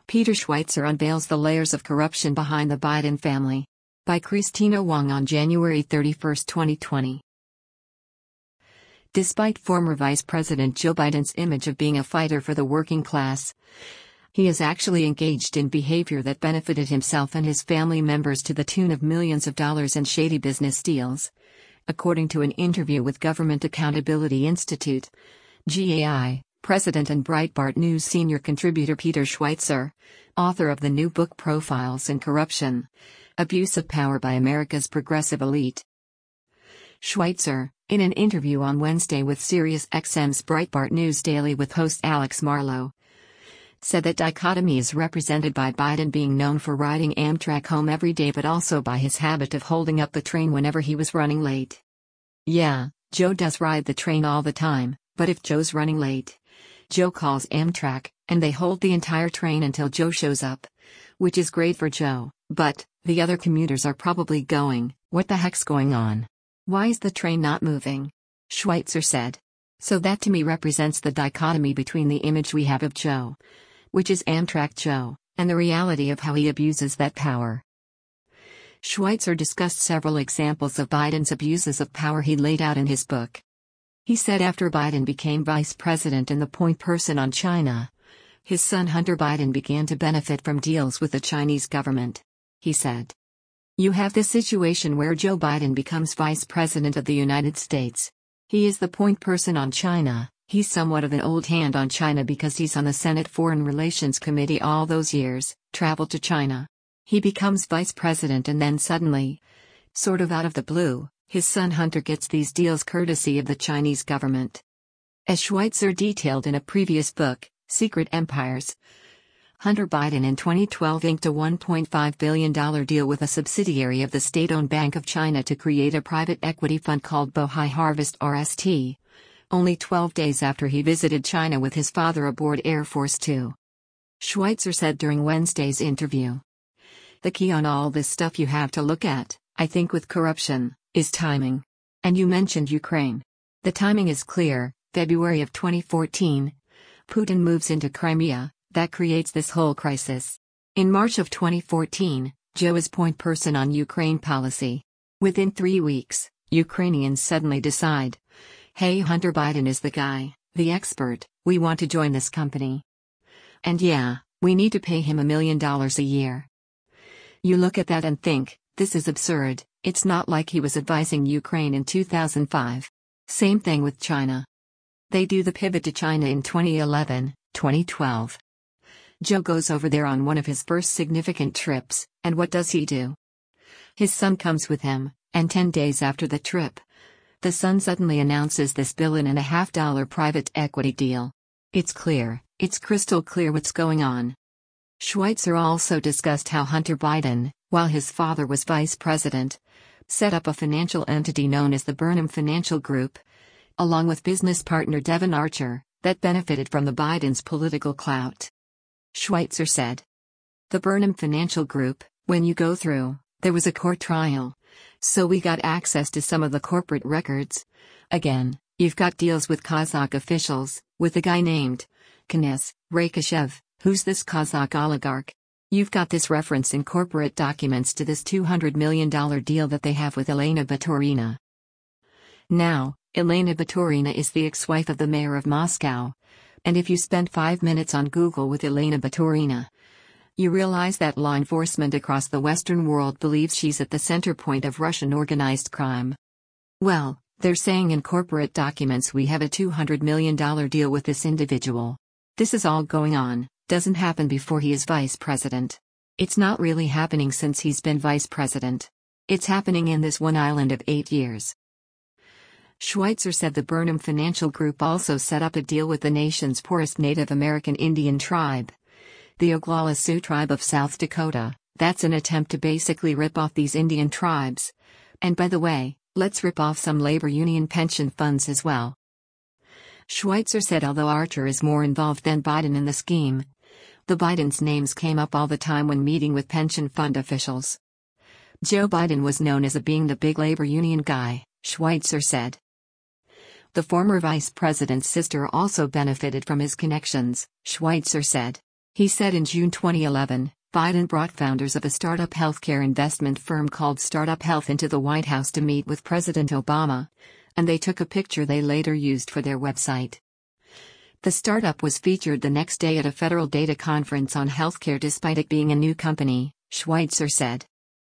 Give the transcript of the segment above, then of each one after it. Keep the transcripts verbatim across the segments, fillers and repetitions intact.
Peter Schweizer unveils the layers of corruption behind the Biden family. By Christina Wong on January thirty-first, twenty twenty. Despite former Vice President Joe Biden's image of being a fighter for the working class, he is actually engaged in behavior that benefited himself and his family members to the tune of millions of dollars in shady business deals. According to an interview with Government Accountability Institute, G A I, President and Breitbart News senior contributor Peter Schweizer, author of the new book Profiles in Corruption: Abuse of Power by America's Progressive Elite. Schweizer, in an interview on Wednesday with SiriusXM's Breitbart News Daily with host Alex Marlow, said that dichotomy is represented by Biden being known for riding Amtrak home every day but also by his habit of holding up the train whenever he was running late. Yeah, Joe does ride the train all the time, but if Joe's running late, Joe calls Amtrak, and they hold the entire train until Joe shows up. Which is great for Joe, but the other commuters are probably going, "What the heck's going on? Why is the train not moving?" Schweizer said. So that to me represents the dichotomy between the image we have of Joe, which is Amtrak Joe, and the reality of how he abuses that power. Schweizer discussed several examples of Biden's abuses of power he laid out in his book. He said after Biden became vice president and the point person on China, his son Hunter Biden began to benefit from deals with the Chinese government. He said, "You have this situation where Joe Biden becomes vice president of the United States. He is the point person on China. He's somewhat of an old hand on China because he's on the Senate Foreign Relations Committee all those years, traveled to China. He becomes vice president and then suddenly, sort of out of the blue, his son Hunter gets these deals courtesy of the Chinese government." As Schweizer detailed in a previous book, Secret Empires, Hunter Biden in twenty twelve inked a one point five billion dollars deal with a subsidiary of the state-owned Bank of China to create a private equity fund called Bohai Harvest R S T, only twelve days after he visited China with his father aboard Air Force Two. Schweizer said during Wednesday's interview, "The key on all this stuff you have to look at, I think with corruption, is timing. And you mentioned Ukraine. The timing is clear. February of twenty fourteen, Putin moves into Crimea, that creates this whole crisis. In March of twenty fourteen, Joe is point person on Ukraine policy. Within three weeks, Ukrainians suddenly decide, hey, Hunter Biden is the guy, the expert, we want to join this company. And yeah, we need to pay him a million dollars a year." You look at that and think, this is absurd. It's not like he was advising Ukraine in two thousand five. Same thing with China. They do the pivot to China in twenty eleven, twenty twelve. Joe goes over there on one of his first significant trips, and what does he do? His son comes with him, and ten days after the trip, the son suddenly announces this billion and a half dollar private equity deal. It's clear, it's crystal clear what's going on. Schweizer also discussed how Hunter Biden, while his father was vice president, set up a financial entity known as the Burnham Financial Group, along with business partner Devon Archer, that benefited from the Biden's political clout. Schweizer said, "The Burnham Financial Group, when you go through, there was a court trial, so we got access to some of the corporate records. Again, you've got deals with Kazakh officials, with a guy named Knes Rakishev, who's this Kazakh oligarch. You've got this reference in corporate documents to this two hundred million dollars deal that they have with Elena Baturina. Now, Elena Baturina is the ex-wife of the mayor of Moscow, and if you spend five minutes on Google with Elena Baturina, you realize that law enforcement across the Western world believes she's at the center point of Russian organized crime. Well, they're saying in corporate documents we have a two hundred million dollars deal with this individual. This is all going on, doesn't happen before he is vice president. It's not really happening since he's been vice president. It's happening in this one island of eight years. Schweizer said the Burnham Financial Group also set up a deal with the nation's poorest Native American Indian tribe, the Oglala Sioux tribe of South Dakota. That's an attempt to basically rip off these Indian tribes. And by the way, let's rip off some labor union pension funds as well. Schweizer said although Archer is more involved than Biden in the scheme, the Bidens' names came up all the time when meeting with pension fund officials. Joe Biden was known as a being the big labor union guy, Schweizer said. The former vice president's sister also benefited from his connections, Schweizer said. He said in June twenty eleven, Biden brought founders of a startup healthcare investment firm called Startup Health into the White House to meet with President Obama, and they took a picture they later used for their website. The startup was featured the next day at a federal data conference on healthcare despite it being a new company, Schweitzer said.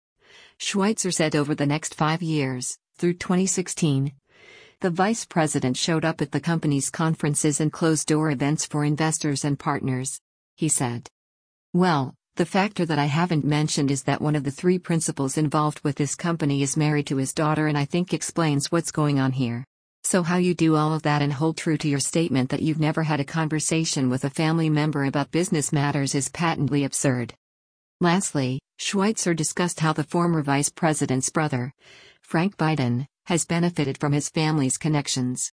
Schweitzer said over the next five years, through twenty sixteen, the vice president showed up at the company's conferences and closed-door events for investors and partners. He said, "Well, the factor that I haven't mentioned is that one of the three principals involved with this company is married to his daughter, and I think explains what's going on here. So how you do all of that and hold true to your statement that you've never had a conversation with a family member about business matters is patently absurd." Lastly, Schweitzer discussed how the former vice president's brother, Frank Biden, has benefited from his family's connections.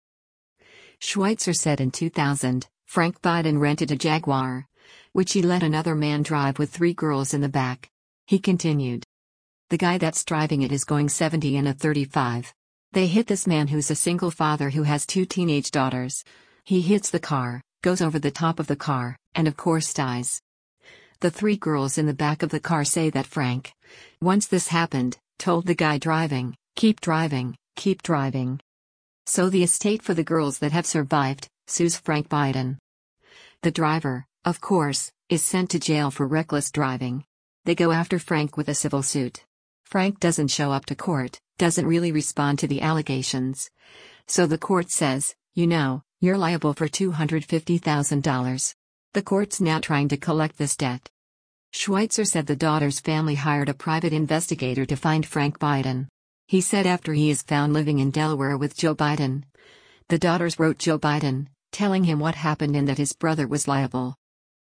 Schweitzer said in two thousand, Frank Biden rented a Jaguar, which he let another man drive with three girls in the back. He continued, "The guy that's driving it is going seventy in a thirty-five. They hit this man who's a single father who has two teenage daughters. He hits the car, goes over the top of the car, and of course dies. The three girls in the back of the car say that Frank, once this happened, told the guy driving, 'Keep driving, keep driving.' So the estate for the girls that have survived sues Frank Biden. The driver, of course, is sent to jail for reckless driving. They go after Frank with a civil suit. Frank doesn't show up to court, doesn't really respond to the allegations. So the court says, you know, you're liable for two hundred fifty thousand dollars. The court's now trying to collect this debt." Schweitzer said the daughter's family hired a private investigator to find Frank Biden. He said after he is found living in Delaware with Joe Biden, the daughters wrote Joe Biden, telling him what happened and that his brother was liable.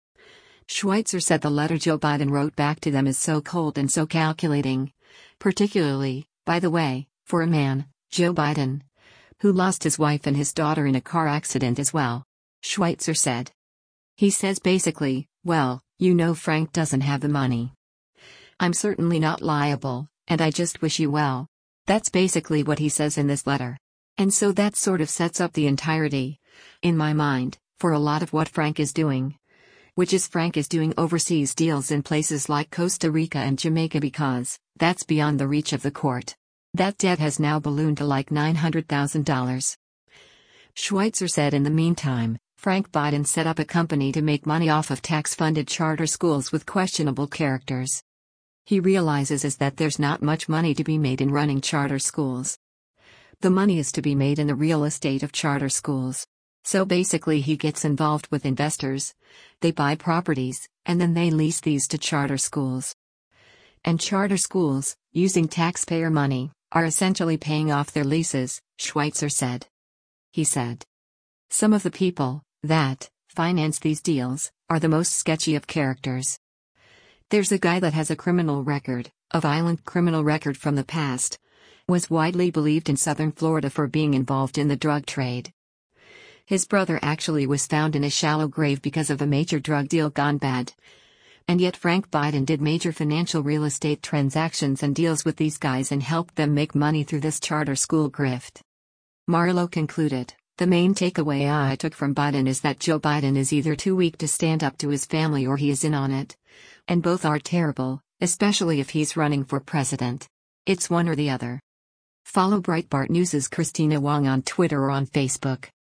Schweitzer said the letter Joe Biden wrote back to them is so cold and so calculating, particularly, by the way, for a man, Joe Biden, who lost his wife and his daughter in a car accident as well. Schweitzer said. He says basically, well, you know Frank doesn't have the money. I'm certainly not liable, and I just wish you well. That's basically what he says in this letter. And so that sort of sets up the entirety, in my mind, for a lot of what Frank is doing. Which is Frank is doing overseas deals in places like Costa Rica and Jamaica because that's beyond the reach of the court. That debt has now ballooned to like nine hundred thousand dollars. Schweitzer said in the meantime, Frank Biden set up a company to make money off of tax-funded charter schools with questionable characters. He realizes is that there's not much money to be made in running charter schools. The money is to be made in the real estate of charter schools. So basically he gets involved with investors, they buy properties, and then they lease these to charter schools. And charter schools, using taxpayer money, are essentially paying off their leases, Schweitzer said. He said, some of the people that finance these deals are the most sketchy of characters. There's a guy that has a criminal record, a violent criminal record from the past, was widely believed in southern Florida for being involved in the drug trade. His brother actually was found in a shallow grave because of a major drug deal gone bad. And yet Frank Biden did major financial real estate transactions and deals with these guys and helped them make money through this charter school grift. Marlowe concluded, the main takeaway I took from Biden is that Joe Biden is either too weak to stand up to his family or he is in on it. And both are terrible, especially if he's running for president. It's one or the other. Follow Breitbart News' Christina Wong on Twitter or on Facebook.